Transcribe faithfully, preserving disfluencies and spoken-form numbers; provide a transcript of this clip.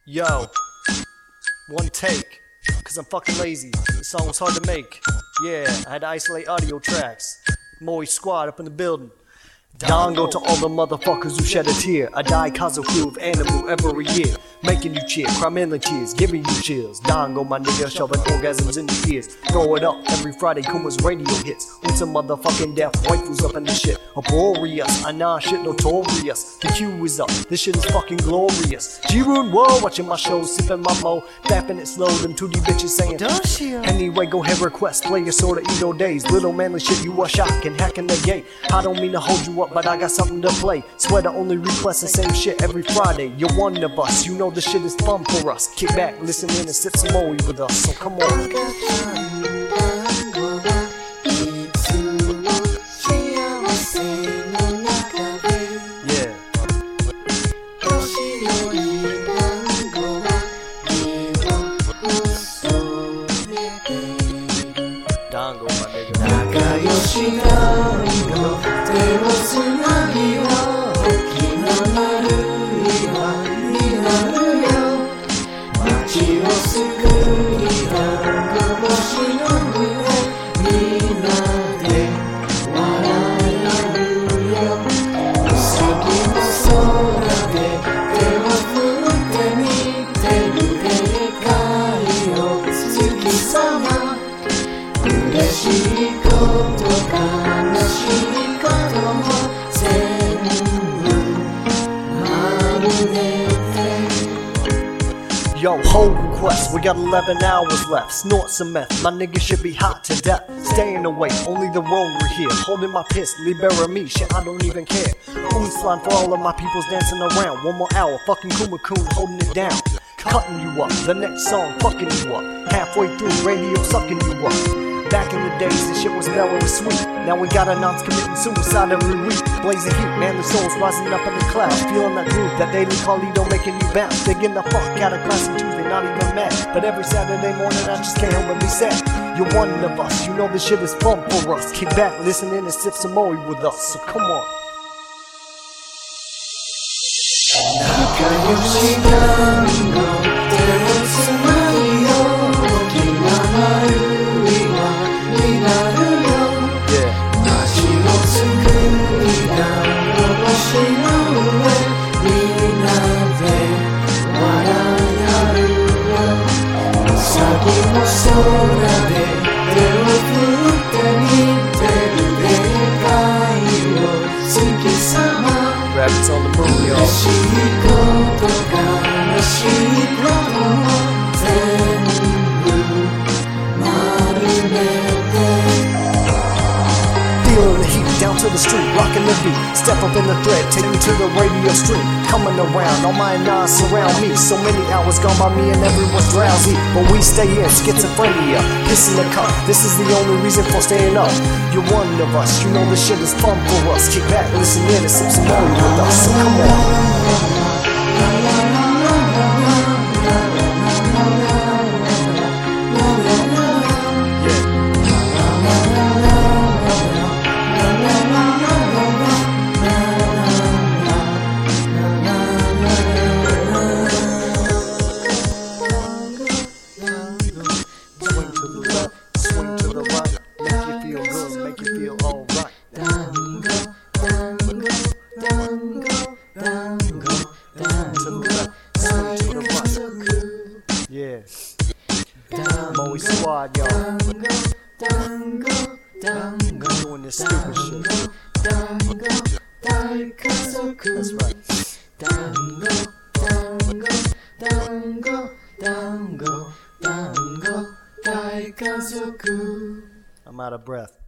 Yo, one take, cause I'm fucking lazy. The song was hard to make. Yeah, I had to isolate audio tracks. Moe squad up in the building. Dongo to all the motherfuckers who shed a tear. I die cause of flu of animal every year. Making you cheer, crime in the tears, giving you chills. Dongo, my nigga, shoving orgasms in your ears. Throw it up every Friday, Kuma's radio hits. With some motherfucking deaf waifus up in the shit. Uproarious, I nah shit notorious. The Q is up, this shit is fucking glorious. G-Rune, whoa, watching my shows, sipping my mo. Fapping it slow, them two D bitches saying does she? Anyway, go ahead, request, play your sorta Edo days. Little manly shit, you are shocking, hacking the gate. I don't mean to hold you up, but I got something to play. Swear to only request the same shit every Friday. You're one of us, you know this shit is fun for us. Kick back, listen in and sip some Moe with us, so come on. Yeah. Dongo, my nigga. 仲良し団子手をつなぎよ大きな丸岩になるよ街を救い団子星の上みんなで笑い合うようさぎの空で手を振ってみてるでかいよ月様嬉しいこと悲しいことも全部丸めて Yo, whole request, we got eleven hours left. Snort some meth, my nigga should be hot to death. Staying away, only the road we're here. Holding my piss, libera me, shit I don't even care. Moon slime for all of my peoples dancing around. One more hour, fucking Kuma Kun holding it down. Cutting you up, the next song fucking you up. Halfway through, radio sucking you up. Back in the days, this shit was mellow and sweet. Now we got a nonce committing suicide every week. Blazing heat, manly souls rising up in the clouds. Feeling that groove, that daily Carlito making you bounce. Digging the fuck out of class on Tuesday, not even mad. But every Saturday morning I just can't help but be sad. You're one of us, you know this shit is fun for us. Kick back, listen in and sip some Moe with us, so come on. 仲良し団子手をつなぎよ大きな丸になるよ街を作り団子星の上みんなで笑い合うようさぎの空で手を振ってみてるでかいよ月様 Rabbits on the moon, yo. 嬉しいこと悲しいことも全部丸めて Feeling the heat, down to the street, rocking the beat. Step up in the thread, take me to the radio stream. Coming around, all my nines surround me. So many hours gone by me and everyone's drowsy. But we stay in, schizophrenia, pissing the cup. This is the only reason for staying up. You're one of us, you know this shit is fun for us. Kick back, listen in and sip some Moe with us, so come on. Yeah, Moe squad, y'all. Doing this stupid shit. That's right. I'm out of breath.